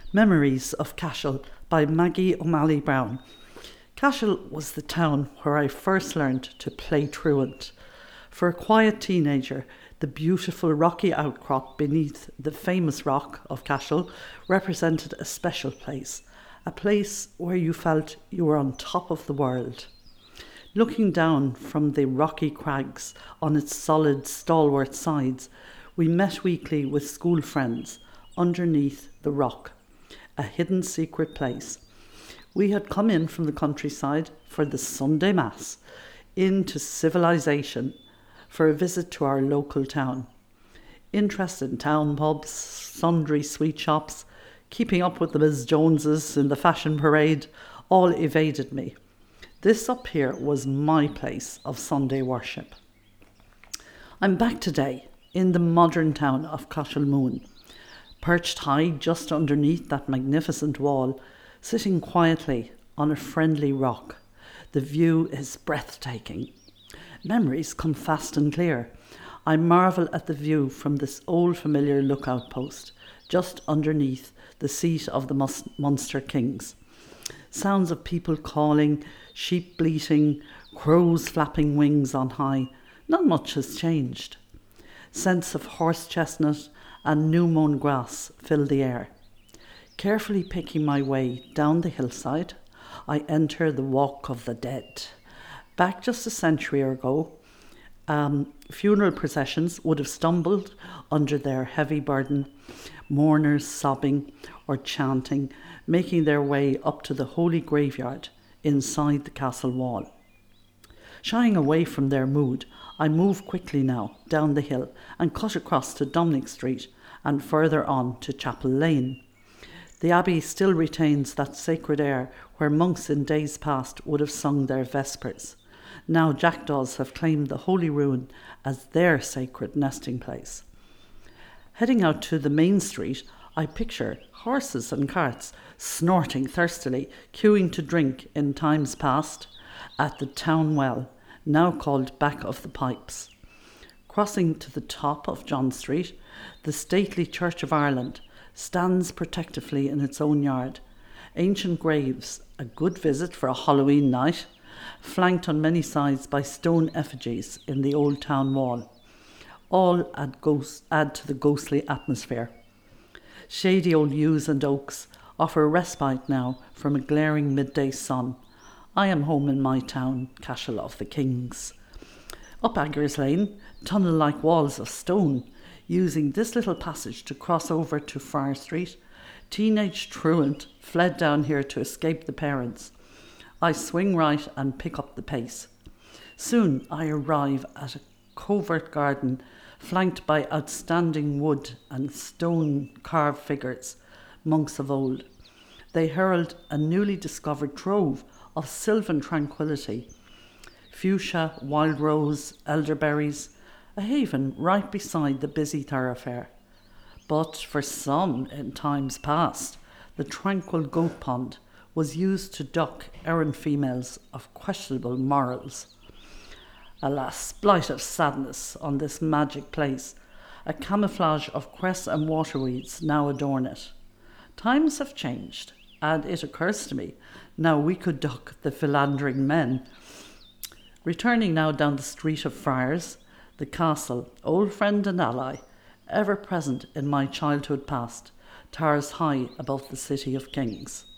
Memories of Cashel by Maggie O'Malley Brown. Cashel was the town where I first learned to play truant. For a quiet teenager, the beautiful rocky outcrop beneath the famous rock of Cashel represented a special place, a place where you felt you were on top of the world. Looking down from the rocky crags on its solid, stalwart sides, we met weekly with school friends underneath the rock, a hidden secret place. We had come in from the countryside for the Sunday Mass, into civilization for a visit to our local town. Interest in town pubs, sundry sweet shops, keeping up with the Miss Joneses in the fashion parade, all evaded me. This up here was my place of Sunday worship. I'm back today in the modern town of Cashel, perched high just underneath that magnificent wall, sitting quietly on a friendly rock. The view is breathtaking. Memories come fast and clear. I marvel at the view from this old familiar lookout post, just underneath the seat of the Munster Kings. Sounds of people calling, sheep bleating, crows flapping wings on high. Not much has changed. Scents of horse chestnut and new-mown grass fill the air. Carefully picking my way down the hillside, I enter the Walk of the Dead. Back just a century ago, funeral processions would have stumbled under their heavy burden, mourners sobbing or chanting, making their way up to the holy graveyard inside the castle wall. Shying away from their mood, I move quickly now down the hill and cut across to Dominic Street and further on to Chapel Lane. The abbey still retains that sacred air where monks in days past would have sung their vespers. Now jackdaws have claimed the holy ruin as their sacred nesting place. Heading out to the main street, I picture horses and carts snorting thirstily, queuing to drink in times past at the town well, now called Back of the Pipes. Crossing to the top of John Street, the stately Church of Ireland stands protectively in its own yard. Ancient graves, a good visit for a Halloween night, flanked on many sides by stone effigies in the old town wall. All add to the ghostly atmosphere. Shady old yews and oaks offer respite now from a glaring midday sun. I am home in my town, Cashel of the Kings. Up Aggers Lane, tunnel-like walls of stone, using this little passage to cross over to Friar Street, teenage truant fled down here to escape the parents. I swing right and pick up the pace. Soon I arrive at a covert garden flanked by outstanding wood and stone carved figures, monks of old. They herald a newly discovered trove of sylvan tranquility. Fuchsia, wild rose, elderberries, a haven right beside the busy thoroughfare. But for some in times past, the tranquil goat pond was used to duck errant females of questionable morals. Alas, blight of sadness on this magic place, a camouflage of cress and waterweeds now adorn it. Times have changed, and it occurs to me, now we could duck the philandering men. Returning now down the street of Friars, the castle, old friend and ally, ever present in my childhood past, towers high above the city of kings.